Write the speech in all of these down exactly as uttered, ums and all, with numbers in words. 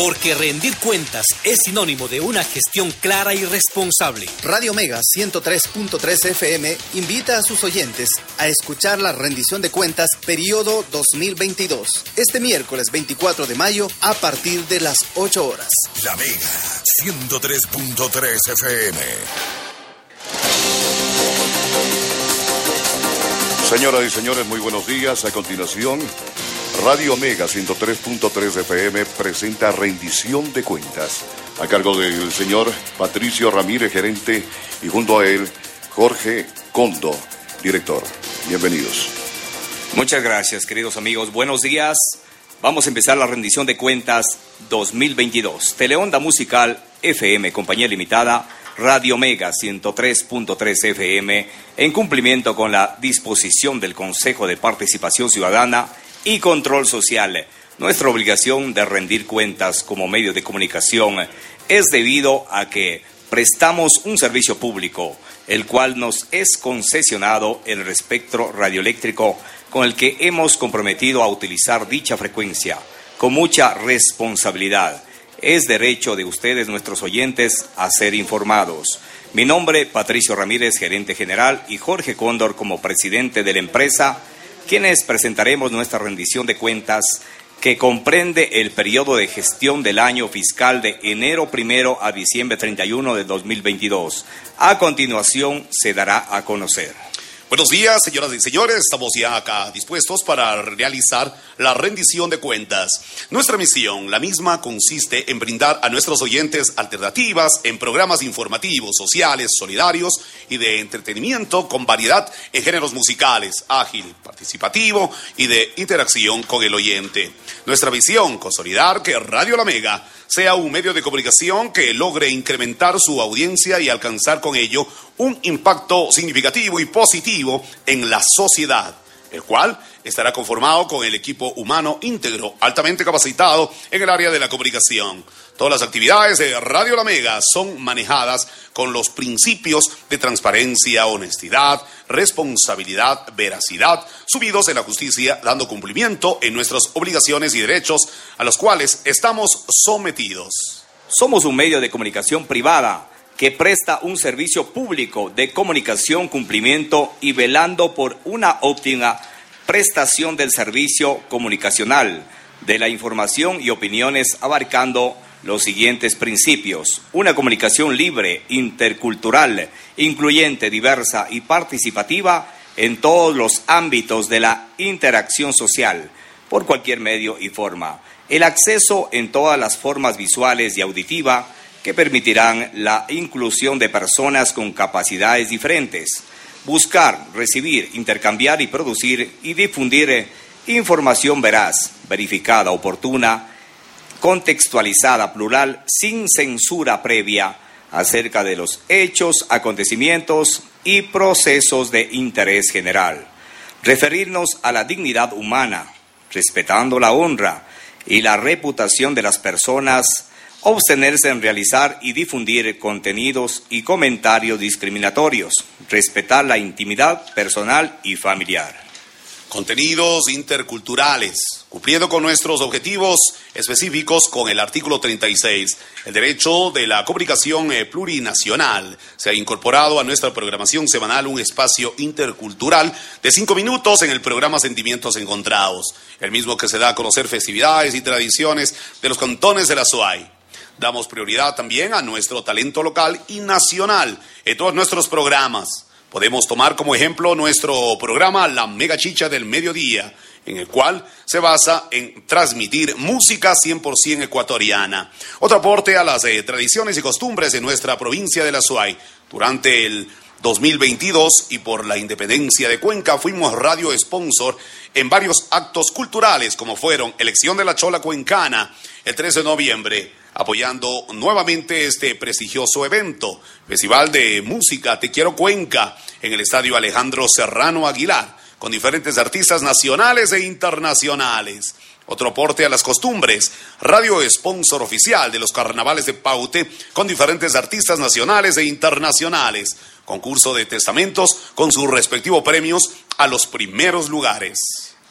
Porque rendir cuentas es sinónimo de una gestión clara y responsable. Radio Mega ciento tres punto tres F M invita a sus oyentes a escuchar la rendición de cuentas periodo dos mil veintidós. Este miércoles veinticuatro de mayo a partir de las ocho horas. La Mega ciento tres punto tres F M. Señoras y señores, muy buenos días. A continuación, Radio Mega ciento tres punto tres F M presenta rendición de cuentas a cargo del señor Patricio Ramírez, gerente, y junto a él Jorge Condo, director. Bienvenidos. Muchas gracias, queridos amigos. Buenos días. Vamos a empezar la rendición de cuentas dos mil veintidós. Teleonda Musical F M, Compañía Limitada, Radio Mega ciento tres punto tres F M, en cumplimiento con la disposición del Consejo de Participación Ciudadana y Control Social. Nuestra obligación de rendir cuentas como medio de comunicación es debido a que prestamos un servicio público, el cual nos es concesionado el espectro radioeléctrico con el que hemos comprometido a utilizar dicha frecuencia con mucha responsabilidad. Es derecho de ustedes, nuestros oyentes, a ser informados. Mi nombre, Patricio Ramírez, gerente general, y Jorge Cóndor como presidente de la empresa, quienes presentaremos nuestra rendición de cuentas que comprende el periodo de gestión del año fiscal de enero primero a diciembre treinta y uno de dos mil veintidós. A continuación se dará a conocer. Buenos días, señoras y señores. Estamos ya acá dispuestos para realizar la rendición de cuentas. Nuestra misión, la misma, consiste en brindar a nuestros oyentes alternativas en programas informativos, sociales, solidarios y de entretenimiento con variedad en géneros musicales, ágil, participativo y de interacción con el oyente. Nuestra visión, consolidar que Radio La Mega sea un medio de comunicación que logre incrementar su audiencia y alcanzar con ello un impacto significativo y positivo en la sociedad, el cual estará conformado con el equipo humano íntegro, altamente capacitado en el área de la comunicación. Todas las actividades de Radio La Mega son manejadas con los principios de transparencia, honestidad, responsabilidad, veracidad, subidos en la justicia, dando cumplimiento en nuestras obligaciones y derechos a los cuales estamos sometidos. Somos un medio de comunicación privada que presta un servicio público de comunicación, cumplimiento y velando por una óptima prestación del servicio comunicacional, de la información y opiniones, abarcando los siguientes principios: una comunicación libre, intercultural, incluyente, diversa y participativa en todos los ámbitos de la interacción social, por cualquier medio y forma. El acceso en todas las formas visuales y auditiva que permitirán la inclusión de personas con capacidades diferentes. Buscar, recibir, intercambiar y producir y difundir información veraz, verificada, oportuna, contextualizada, plural, sin censura previa, acerca de los hechos, acontecimientos y procesos de interés general. Referirnos a la dignidad humana, respetando la honra y la reputación de las personas. Abstenerse en realizar y difundir contenidos y comentarios discriminatorios. Respetar la intimidad personal y familiar. Contenidos interculturales, cumpliendo con nuestros objetivos específicos con el artículo treinta y seis. El derecho de la comunicación eh, plurinacional. Se ha incorporado a nuestra programación semanal un espacio intercultural de cinco minutos en el programa Sentimientos Encontrados, el mismo que se da a conocer festividades y tradiciones de los cantones de la SUAY. Damos prioridad también a nuestro talento local y nacional en todos nuestros programas. Podemos tomar como ejemplo nuestro programa La Mega Chicha del Mediodía, en el cual se basa en transmitir música cien por ciento ecuatoriana. Otro aporte a las eh, tradiciones y costumbres de nuestra provincia de la SUAY. Durante el dos mil veintidós y por la independencia de Cuenca fuimos radio sponsor en varios actos culturales, como fueron Elección de la Chola Cuencana el trece de noviembre, apoyando nuevamente este prestigioso evento, Festival de Música Te Quiero Cuenca, en el Estadio Alejandro Serrano Aguilar, con diferentes artistas nacionales e internacionales. Otro aporte a las costumbres, radio sponsor oficial de los carnavales de Paute, con diferentes artistas nacionales e internacionales. Concurso de testamentos con sus respectivos premios a los primeros lugares.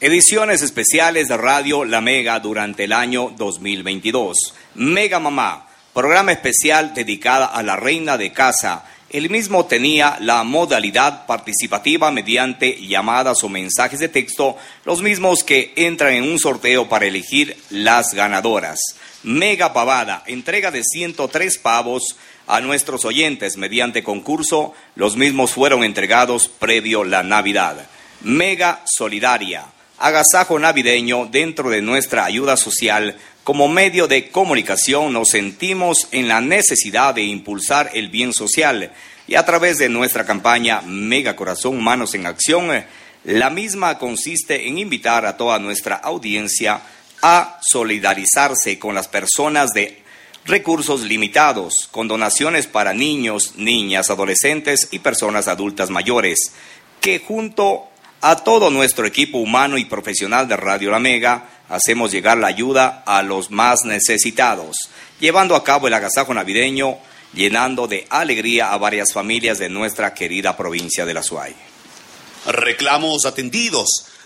Ediciones especiales de Radio La Mega durante el año dos mil veintidós. Mega Mamá, programa especial dedicado a la reina de casa. El mismo tenía la modalidad participativa mediante llamadas o mensajes de texto, los mismos que entran en un sorteo para elegir las ganadoras. Mega Pavada, entrega de ciento tres pavos a nuestros oyentes mediante concurso, los mismos fueron entregados previo la Navidad. Mega Solidaria, agasajo navideño dentro de nuestra ayuda social. Como medio de comunicación nos sentimos en la necesidad de impulsar el bien social y a través de nuestra campaña Mega Corazón Manos en Acción, la misma consiste en invitar a toda nuestra audiencia a solidarizarse con las personas de recursos limitados, con donaciones para niños, niñas, adolescentes y personas adultas mayores, que junto a todo nuestro equipo humano y profesional de Radio La Mega hacemos llegar la ayuda a los más necesitados, llevando a cabo el agasajo navideño, llenando de alegría a varias familias de nuestra querida provincia de La Suay. Reclamos atendidos.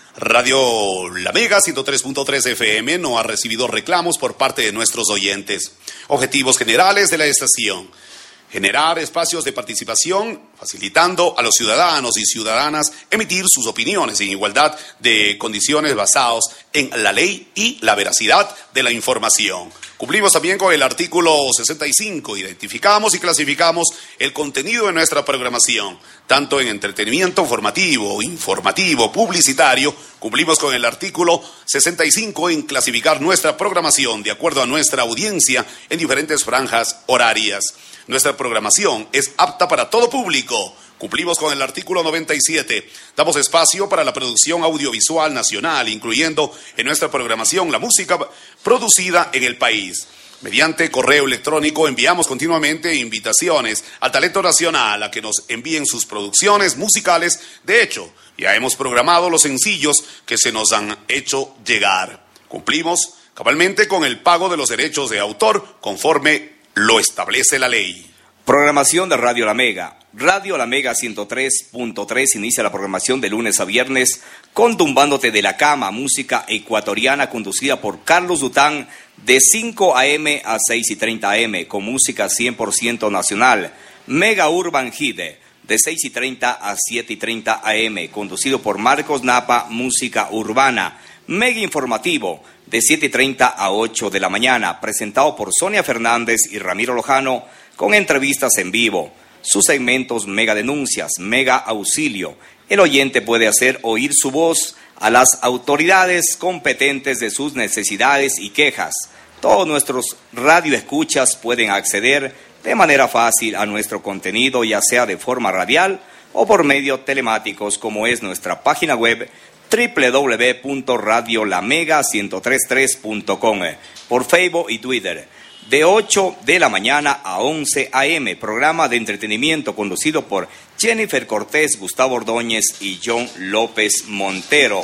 Radio La Mega ciento tres punto tres F M no ha recibido reclamos por parte de nuestros oyentes. Objetivos generales de la estación: generar espacios de participación, facilitando a los ciudadanos y ciudadanas emitir sus opiniones en igualdad de condiciones basados en la ley y la veracidad de la información. Cumplimos también con el artículo sesenta y cinco, identificamos y clasificamos el contenido de nuestra programación, tanto en entretenimiento formativo, informativo, publicitario. Cumplimos con el artículo sesenta y cinco en clasificar nuestra programación de acuerdo a nuestra audiencia en diferentes franjas horarias. Nuestra programación es apta para todo público. Cumplimos con el artículo noventa y siete. Damos espacio para la producción audiovisual nacional, incluyendo en nuestra programación la música producida en el país. Mediante correo electrónico enviamos continuamente invitaciones al talento nacional a que nos envíen sus producciones musicales. De hecho, ya hemos programado los sencillos que se nos han hecho llegar. Cumplimos cabalmente con el pago de los derechos de autor conforme lo establece la ley. Programación de Radio La Mega. Radio La Mega ciento tres punto tres inicia la programación de lunes a viernes con Tumbándote de la Cama, música ecuatoriana conducida por Carlos Dután de cinco a eme a seis y treinta a eme con música cien por ciento nacional. Mega Urban Hit de seis y treinta a siete y treinta a eme conducido por Marcos Napa, música urbana. Mega Informativo de siete y treinta a ocho de la mañana, presentado por Sonia Fernández y Ramiro Lojano, con entrevistas en vivo. Sus segmentos Mega Denuncias, Mega Auxilio. El oyente puede hacer oír su voz a las autoridades competentes de sus necesidades y quejas. Todos nuestros radioescuchas pueden acceder de manera fácil a nuestro contenido, ya sea de forma radial o por medios telemáticos, como es nuestra página web doble u doble u doble u punto radio la mega ciento treinta y tres punto com, por Facebook y Twitter. De ocho de la mañana a once a eme, programa de entretenimiento conducido por Jennifer Cortés, Gustavo Ordóñez y John López Montero.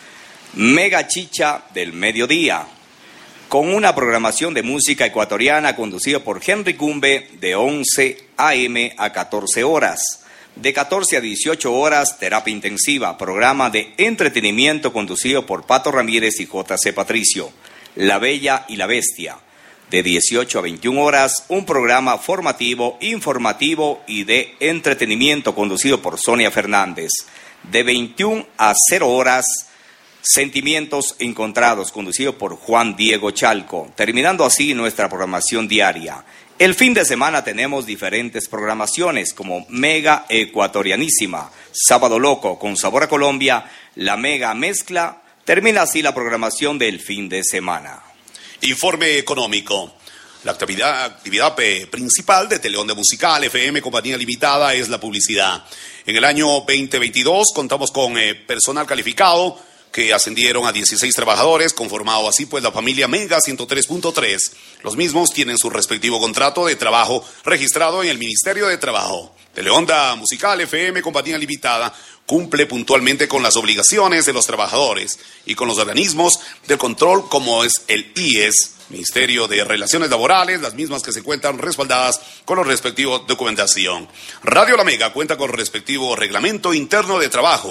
Mega Chicha del mediodía, con una programación de música ecuatoriana conducida por Henry Cumbe de once a eme a catorce horas. De catorce a dieciocho horas, terapia intensiva, programa de entretenimiento conducido por Pato Ramírez y J C Patricio. La Bella y la Bestia. De dieciocho a veintiuna horas, un programa formativo, informativo y de entretenimiento conducido por Sonia Fernández. De veintiuna a cero horas, Sentimientos Encontrados, conducido por Juan Diego Chalco, terminando así nuestra programación diaria. El fin de semana tenemos diferentes programaciones como Mega Ecuatorianísima, Sábado Loco con Sabor a Colombia, la Mega Mezcla. Termina así la programación del fin de semana. Informe económico. La actividad, actividad principal de Teleonda Musical F M Compañía Limitada es la publicidad. En el año veinte veintidós contamos con eh, personal calificado que ascendieron a dieciséis trabajadores, conformado así pues la familia Mega ciento tres punto tres. Los mismos tienen su respectivo contrato de trabajo registrado en el Ministerio de Trabajo. Teleonda Musical F M Compañía Limitada cumple puntualmente con las obligaciones de los trabajadores y con los organismos de control como es el I E S, Ministerio de Relaciones Laborales, las mismas que se encuentran respaldadas con los respectivos documentación. Radio La Mega cuenta con respectivo reglamento interno de trabajo,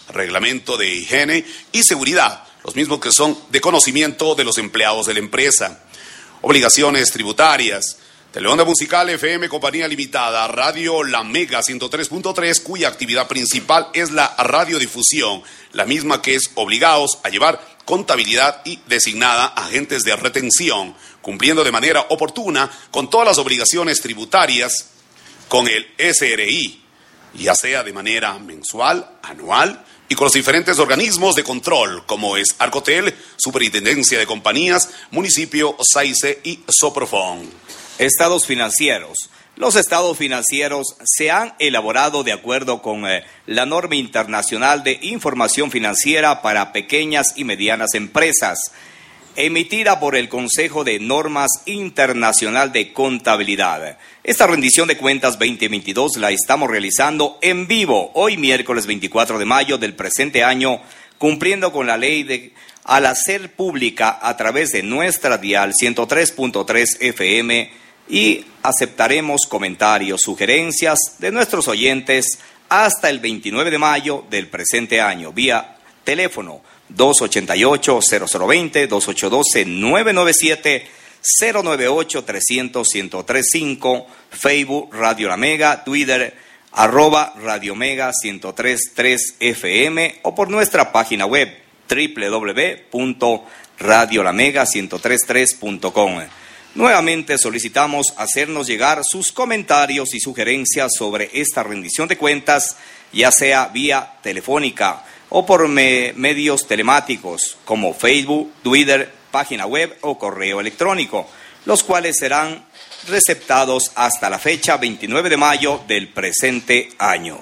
reglamento de higiene y seguridad, los mismos que son de conocimiento de los empleados de la empresa. Obligaciones tributarias. Teleonda Musical F M Compañía Limitada, Radio La Mega ciento tres punto tres, cuya actividad principal es la radiodifusión, la misma que es obligados a llevar contabilidad y designada agentes de retención, cumpliendo de manera oportuna con todas las obligaciones tributarias con el S R I, ya sea de manera mensual, anual y con los diferentes organismos de control, como es Arcotel, Superintendencia de Compañías, Municipio, SAICE y Soprofon. Estados financieros. Los estados financieros se han elaborado de acuerdo con eh, la norma internacional de información financiera para pequeñas y medianas empresas, emitida por el Consejo de Normas Internacional de Contabilidad. Esta rendición de cuentas veinte veintidós la estamos realizando en vivo, hoy miércoles veinticuatro de mayo del presente año, cumpliendo con la ley de al hacer pública a través de nuestra dial ciento tres punto tres F M, y aceptaremos comentarios, sugerencias de nuestros oyentes hasta el veintinueve de mayo del presente año, vía teléfono dos ocho ocho, cero cero dos cero, dos ocho uno dos, nueve nueve siete, cero nueve ocho, trescientos, ciento tres cinco, Facebook Radio La Mega, Twitter arroba Radio Mega ciento tres punto tres F M o por nuestra página web doble u doble u doble u punto radio la mega ciento tres punto tres punto com. Nuevamente solicitamos hacernos llegar sus comentarios y sugerencias sobre esta rendición de cuentas, ya sea vía telefónica o por me medios telemáticos como Facebook, Twitter, página web o correo electrónico, los cuales serán receptados hasta la fecha veintinueve de mayo del presente año.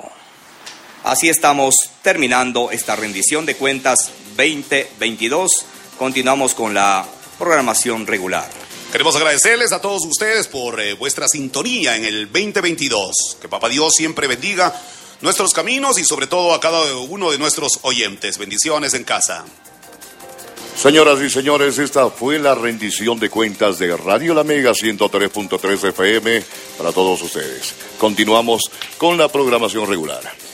Así estamos terminando esta rendición de cuentas veinte veintidós. Continuamos con la programación regular. Queremos agradecerles a todos ustedes por eh, vuestra sintonía en el veinte veintidós. Que Papá Dios siempre bendiga nuestros caminos y sobre todo a cada uno de nuestros oyentes. Bendiciones en casa. Señoras y señores, esta fue la rendición de cuentas de Radio La Mega ciento tres punto tres F M para todos ustedes. Continuamos con la programación regular.